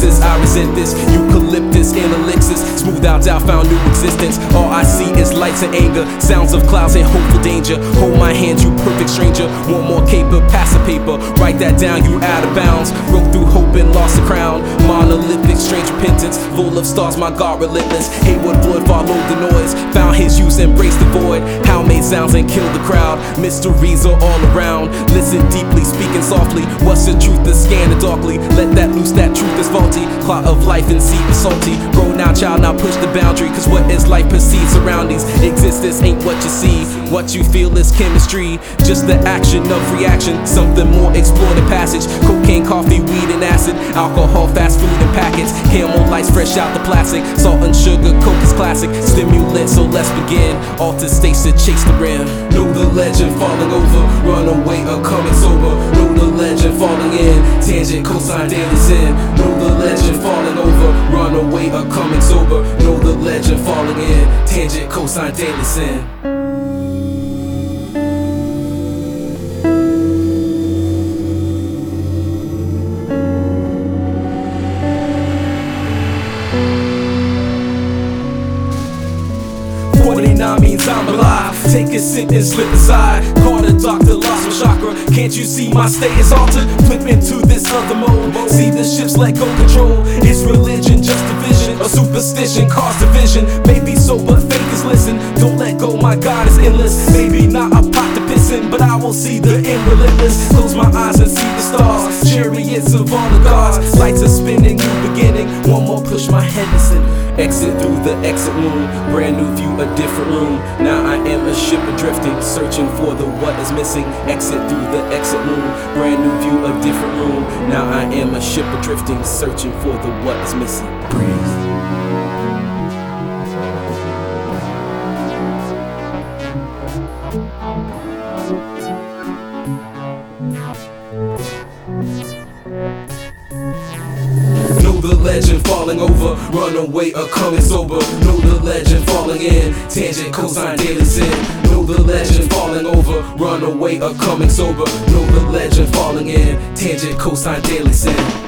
Texas. I resent this eucalyptus and elixirs. Smooth out doubt, found new existence. All I see is lights and anger, sounds of clouds and hopeful danger. Hold my hand, you perfect stranger. One more caper, pass the paper. Write that down, you out of bounds. Broke through hope and lost the crown. Monolithic, strange repentance. Full of stars, my God relentless. Haywood Floyd followed the noise. Found his use, embraced the void. How made sounds and killed the crowd. Mysteries are all around. Listen deeply, speaking softly. What's the truth? The scan it darkly. Let that loose, that truth is faulty. Clot of life and seed is salty. Grow now, child, now push the boundary. Cause what is life perceived surroundings? Existence ain't what you see. What you feel is chemistry. Just the action of reaction. Something more, explore the passage. Cocaine, coffee, weed and acid. Alcohol, fast food and packets. Camel lights fresh out the plastic. Salt and sugar, coke is classic. Stimulant, so let's begin. Altered states to chase the rim. Know the legend falling over. Run away or coming sober. Know the legend falling in. Tangent, cosine, daily sin. Know the legend falling over. Run away or coming sober. Know the legend falling in. Tangent, cosine, daily sin. Means I'm alive. Take a sip and slip aside. Call the doctor, lost my chakra. Can't you see my state is altered? Flip into this other mode. See the ships let go control. Is religion just a vision? Or superstition cause division? Maybe so, but faith is listen. Don't let go, my God is endless. Maybe not a pot to piss in, but I will see the end relentless. Close my eyes and see the stars. Chariots of all the gods. Lights are spinning, new beginning. One more push, my head is in. Exit through the exit wound. Brand new view, a different room. Now I am a ship adrifting, searching for the what is missing. Exit through the exit wound. Brand new view, a different room. Now I am a ship adrifting, searching for the what is missing. Breathe. The legend falling over, run away or coming sober. Know the legend falling in, tangent, cosine, daily sin. Know the legend falling over, run away or coming sober. Know the legend falling in, tangent, cosine, daily sin.